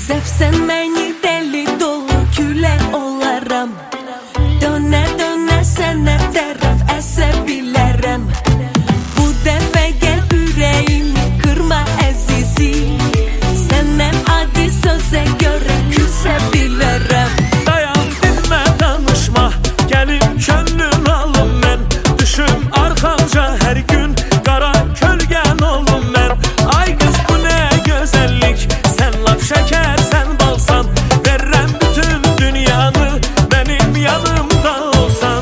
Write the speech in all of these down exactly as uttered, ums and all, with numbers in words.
Sevsen beni deli dolu küle olaram. Döne döne sene taraf esebilirim. Bu defa gel yüreğimi kırma ezisi. Senem adi söze göre küsebilirim. Dayan dinme danışma, gelin könlün alım ben. Düşüm arkanca her gün, kara kölgen olum ben. Ay kız bu ne güzellik, sen laf şeker sen balsan. Verrem bütün dünyanı, benim yanımda olsan.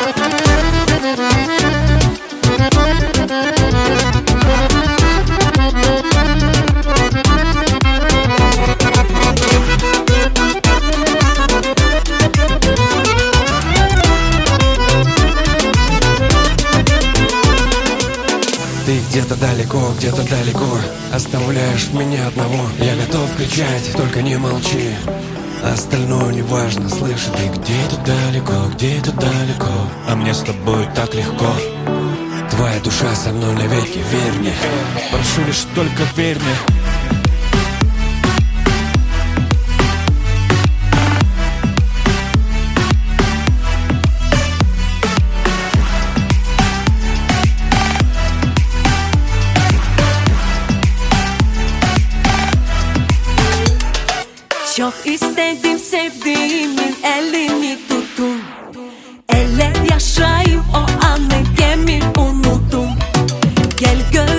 Ты где-то далеко, где-то далеко, оставляешь меня одного. Я готов кричать, только не молчи. Остальное не важно, слышишь, ты где-то далеко, где-то далеко, а мне с тобой так легко. Твоя душа со мной навеки, верь мне. Прошу лишь только верь мне. Çok istedim sevdiğimin elini tuttum. Elle yaşayayım o anı, gemi unuttum. Gel gör